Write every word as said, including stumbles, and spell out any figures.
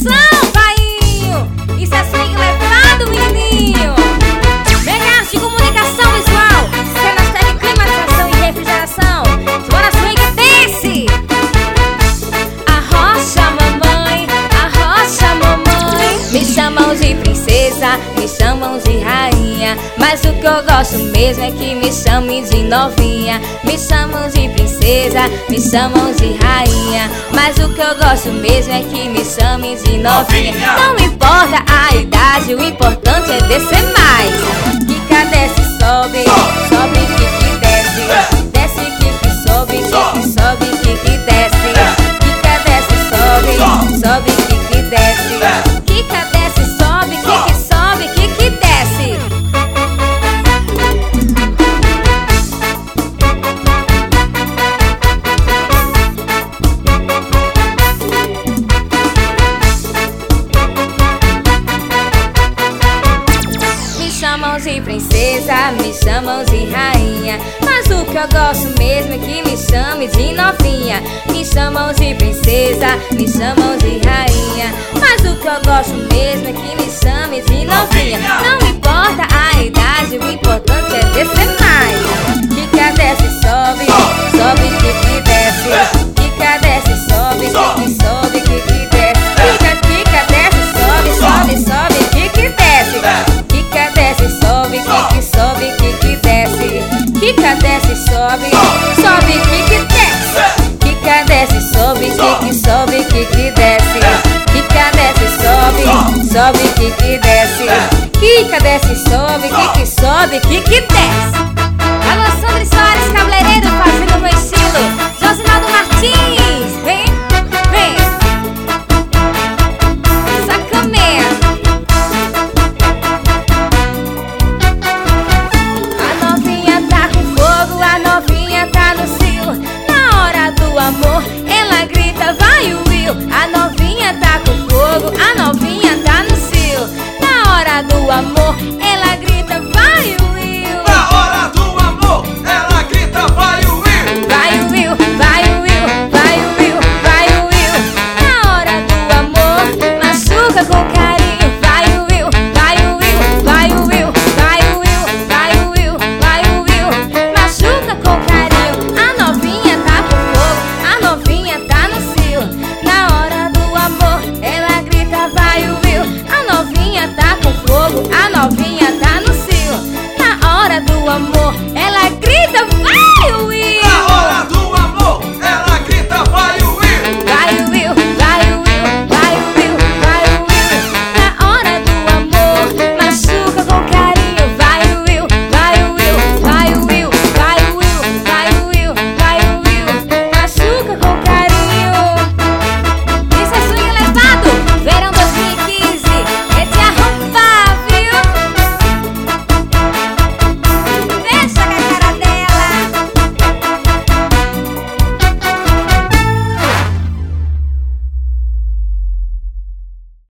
atenção, painho! Isso é swing levado, menininho! Megas de comunicação visual, cenas de climatização e refrigeração. Bora swing desse! Arrocha, mamãe, arrocha, mamãe. Me chamam de princesa, me chamam de rainha, mas o que eu gosto mesmo é que me chamem de novinha. Me chamam de princesa, me chamam de rainha, mas o que eu gosto mesmo é que me chamem de novinha. Não importa a idade, o importante é descer mais. Quica, desce, sobe, sobe, quique, desce. Desce, quique, sobe, quique, sobe, quique, desce. Quica, desce, sobe, sobe, quique, desce. Quica, desce, sobe, quique, sobe, quique, desce. Me chamam de princesa, me chamam de rainha, mas o que eu gosto mesmo é que me chame de novinha. Me chamam de princesa, me chamam de rainha, mas o que eu gosto mesmo é que me chame de novinha. Não importa a idade, o importante é descer mais. Quica, desce, sobe, sobe, quique, desce. Quica, desce, sobe, quique, sobe, quique, desce. Quica, quica, desce, sobe, sobe, sobe, quique, desce. Quica, desce, sobe, quique, sobe, quique, desce. Quica, desce, sobe, sobe, quique, desce. Quica, desce, sobe, quique, sobe, quique, desce. Quica, desce, sobe, sobe, quique, desce. Quica, desce, sobe, quique, sobe, quique, desce.